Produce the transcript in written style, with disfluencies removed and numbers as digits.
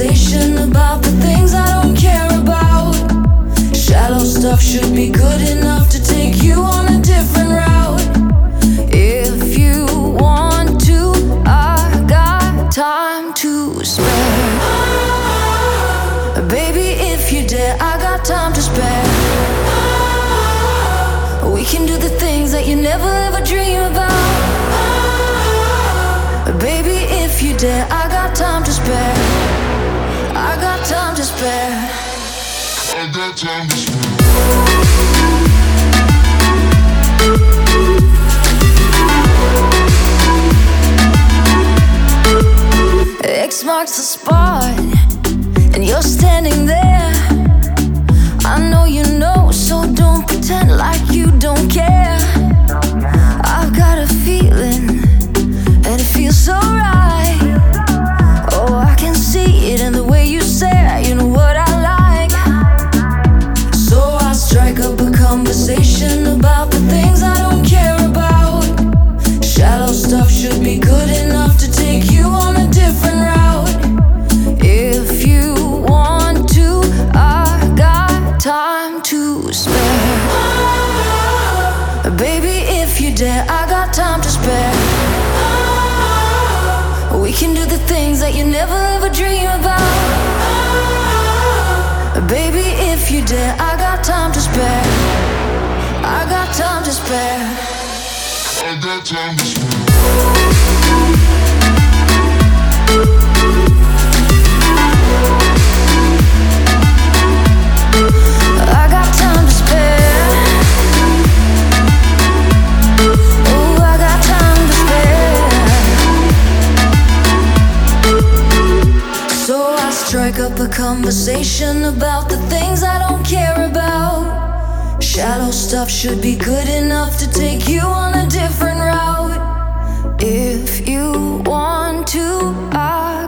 conversation about the things I don't care about. Shallow stuff should be good enough to take you on a different route. If you want to, I got time to spare. Baby, if you dare, I got time to spare. We can do the things that you never ever dream about. Baby, if you dare, I got time to spare. I got time to spare. I got time to spare. X marks the spot, and you're standing there. I know you know, so don't pretend like you don't care. I've got a feeling, and it feels so right. Oh, I can see it in the way you stare. You know what I like. So I strike up a conversation about the things I don't care about. Shallow stuff should be good enough to take you on a different route. If you want to, I got time to spare. Baby, if you dare, I got time to spare. We can do the things that you never ever dream about. Baby, if you dare, I got time to spare. I got time to spare. I got time to spare. I got time to spare. Oh, I got time to spare. So I strike up a conversation about the things I don't care about. Shallow stuff should be good enough to take you on a different route. If you want to, I